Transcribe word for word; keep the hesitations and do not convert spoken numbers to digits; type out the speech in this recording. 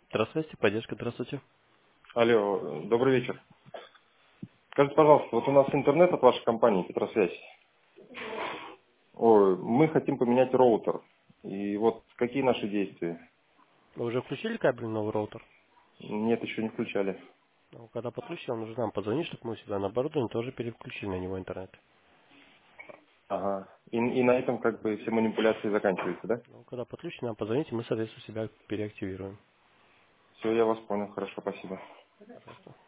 Здравствуйте, поддержка, здравствуйте. Алло, добрый вечер. Скажите, пожалуйста, вот у нас интернет от вашей компании, Петросвязь. Ой, мы хотим поменять роутер. И вот какие наши действия? Вы уже включили кабель новый роутер? Нет, еще не включали. Ну, когда подключили, вам нужно нам позвонить, чтобы мы у себя на оборудовании тоже переключили на него интернет. Ага. И, и на этом как бы все манипуляции заканчиваются, да? Ну, когда подключите, нам позвоните, мы, соответственно, себя переактивируем. Все, я вас понял, хорошо, спасибо. Пожалуйста.